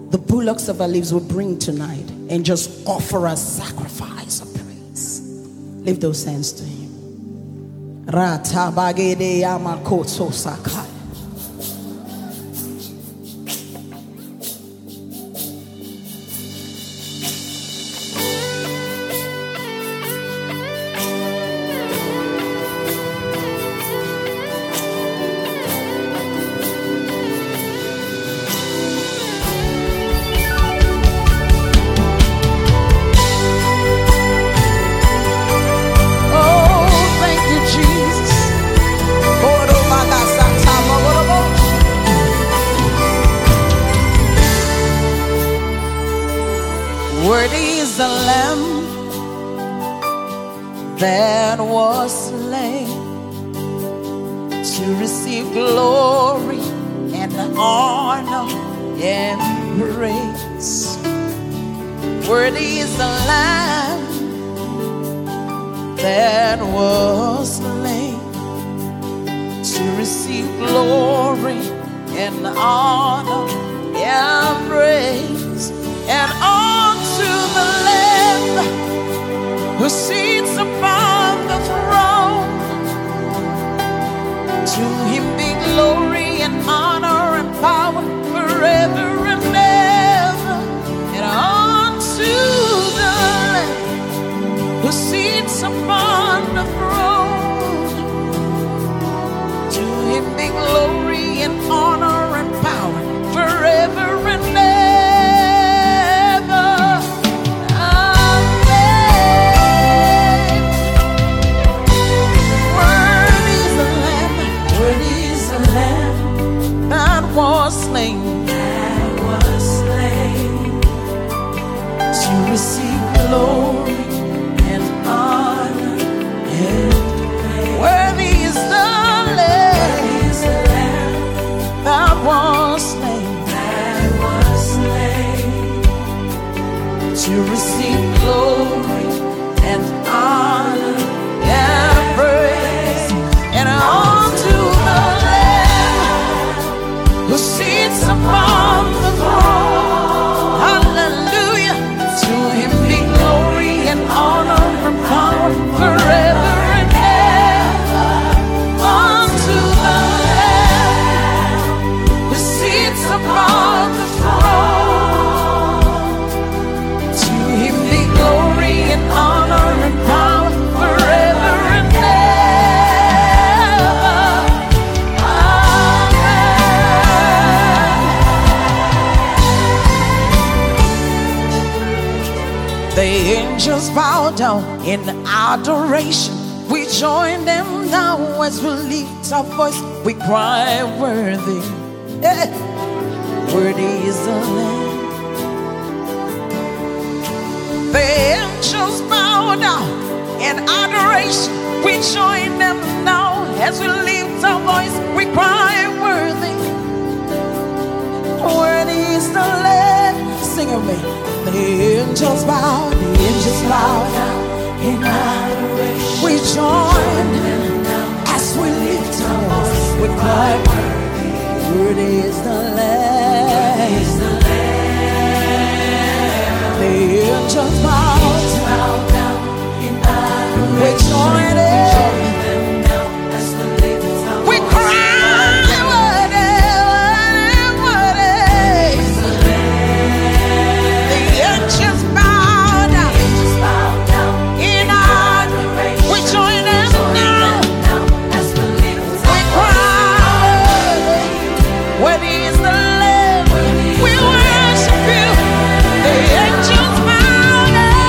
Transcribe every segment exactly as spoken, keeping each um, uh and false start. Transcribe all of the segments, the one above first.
the bullocks of our lives will bring tonight and just offer a sacrifice of praise. Lift those hands to him. Ratabagede yamakoto sakai. Worthy is the Lamb that was slain to receive glory and honor and praise. Worthy is the Lamb that was slain to receive glory and honor and praise. And unto the Lamb who sits upon the throne, to him be glory and honor and power forever and ever. And unto the Lamb who sits upon the throne, to him be glory and honor and power forever and ever. Was slain, that was slain to receive glory and honor and praise. Worthy is the Lamb, is the Lamb that was slain, that was slain to receive glory and honor and praise. And unto the who sits upon the throne, hallelujah, to him be glory and honor and power forever and ever. Unto the Lamb who sits upon the throne, to him be glory and honor and power forever and ever. The angels bow down in adoration. We join them now as we lift our voice. We cry, worthy, eh, worthy is the Lamb. The angels bow down in adoration. We join them now as we lift our voice. We cry, worthy, worthy is the Lamb. Sing it with me. The angels bow, the angels bow down in adoration. We join as we lift our voice. We cry, worthy, worthy is the Lamb. The angels bow down in adoration. We join it. We cry, worthy, worthy, worthy. The angels bow down in adoration. We join them now. We cry, worthy is the Lamb. We worship you. The angels bow down.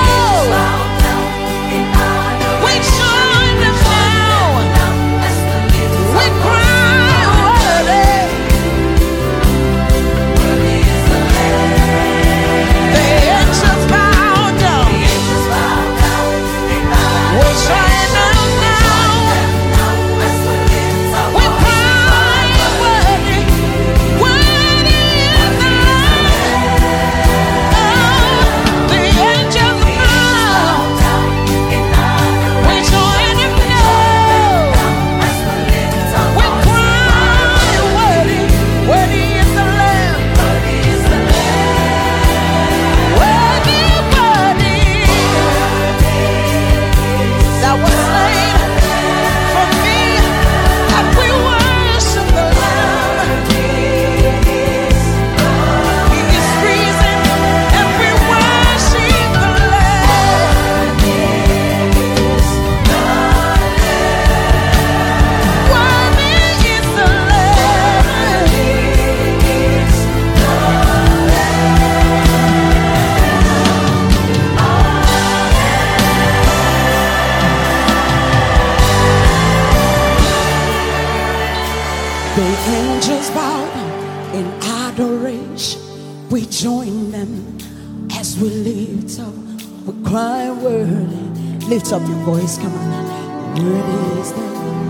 we join them as we lift up, we cry, worthy. Lift up your voice, come on. Worthy is the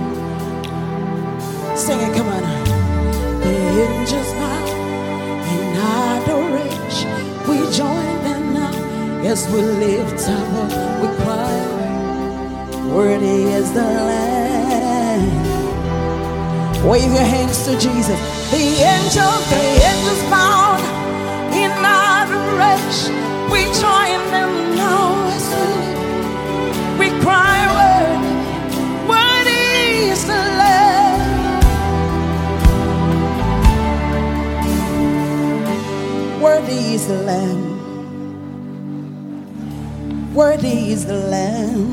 Lamb. Sing it, come on. The angels bow in adoration. We join them now as we lift up, we cry, worthy is the Lamb. Wave your hands to Jesus. The angels, the angels bow in adoration. We join them now as we lift. We cry, worthy, worthy is the Lamb. Worthy is the Lamb. Worthy is the Lamb.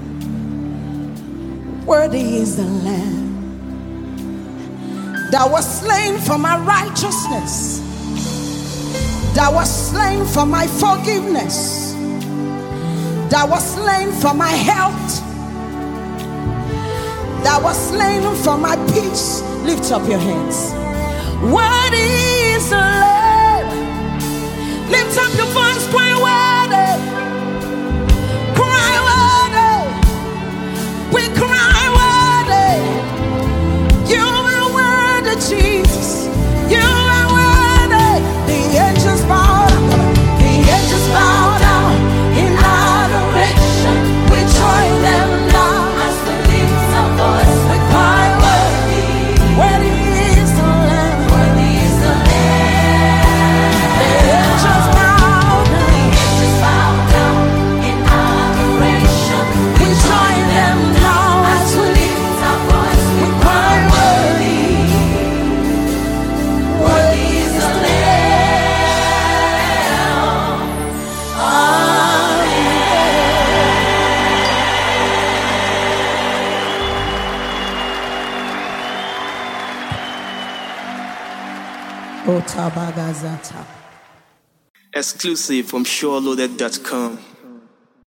Worthy is the Lamb that was slain for my righteousness, that was slain for my forgiveness, that was slain for my health, that was slain for my peace. Lift up your hands. Worthy is the Lamb. Lift up your voice, cry worthy, cry worthy, we cry worthy. You are worthy, Jesus. You are worthy. The angels bow down. The angels bow down in adoration. We join them now as we lift our voice. We cry worthy. Worthy is the Lamb. Worthy is the Lamb. The angels bow down. The angels bow down in adoration. We join them now as we lift our voice. We cry worthy. Worthy is the Lamb. Amen. Oh, Tabagazata. Exclusive from Sure Loaded dot com.